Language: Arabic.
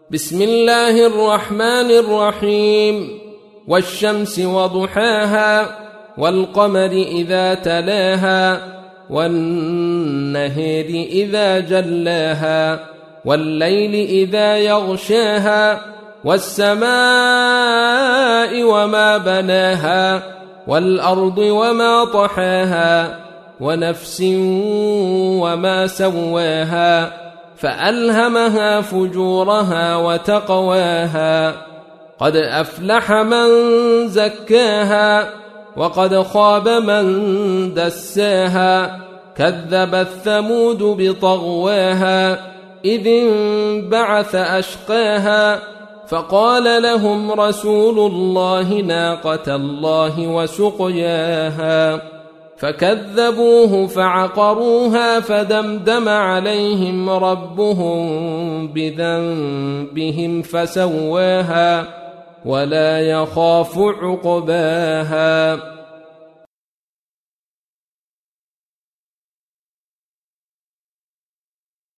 بسم الله الرحمن الرحيم. والشمس وضحاها والقمر إذا تلاها والنهر إذا جلاها والليل إذا يغشاها والسماء وما بناها والأرض وما طحاها ونفس وما سواها فألهمها فجورها وتقواها قد أفلح من زكاها وقد خاب من دساها كذبت ثمود بطغواها إذ انبعث أشقاها فقال لهم رسول الله ناقة الله وسقياها فكذبوه فعقروها فدمدم عليهم ربهم بذنبهم فسواها ولا يخاف عقباها.